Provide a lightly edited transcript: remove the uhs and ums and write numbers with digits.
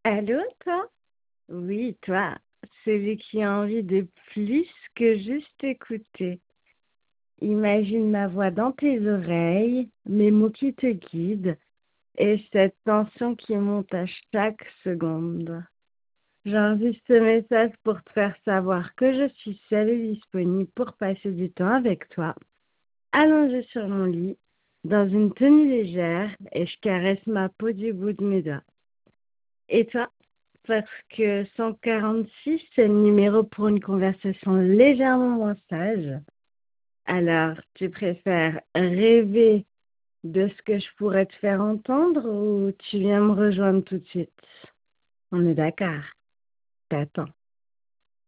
Allô, toi? Oui, toi, celui qui a envie de plus que juste écouter. Imagine ma voix dans tes oreilles, mes mots qui te guident et cette tension qui monte à chaque seconde. J'enregistre ce message pour te faire savoir que je suis seule et disponible pour passer du temps avec toi, allongée sur mon lit, dans une tenue légère et je caresse ma peau du bout de mes doigts. Et toi? Parce que 146, c'est le numéro pour une conversation légèrement moins sage. Alors, tu préfères rêver de ce que je pourrais te faire entendre ou tu viens me rejoindre tout de suite? On est d'accord. T'attends.